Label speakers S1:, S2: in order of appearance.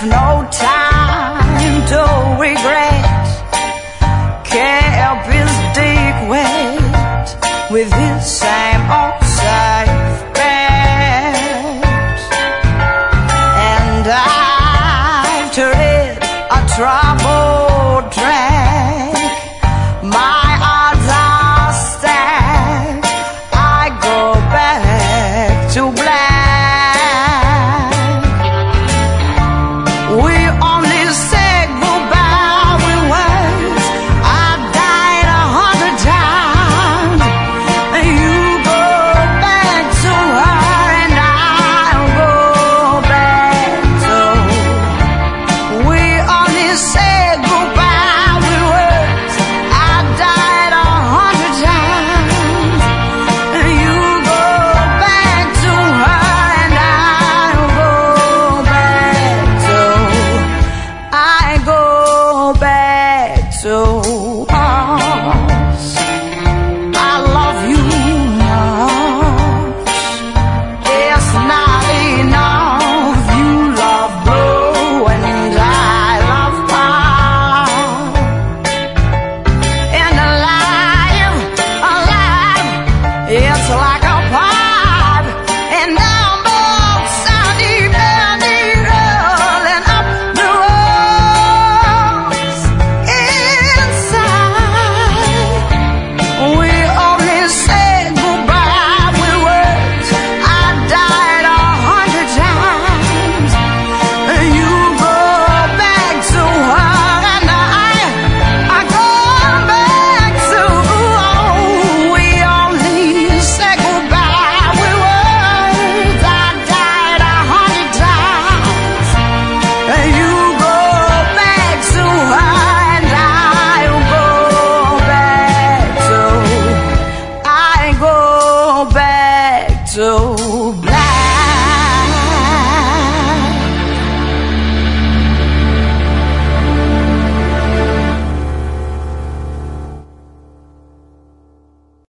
S1: left no time to regret. Kept his dick wet with his same old safe bet. And after it, a troubled track, my odds are stacked. I go back to black. We only said goodbye with words. I died 100 times. You go back to her and I'll go back to. We only said goodbye with words. I died 100 times. You go back to her and I'll go back to. I go back to us. I love you much. It's not enough. You love blue and I love pop. And alive, it's like a pipe. And now both Sandy Benny rolling up the walls inside. We only said goodbye with words. I died 100 times. You go back to her and I go back to. We only said goodbye with words. I died 100 times. You go back to her and I'll go back to. I go back to.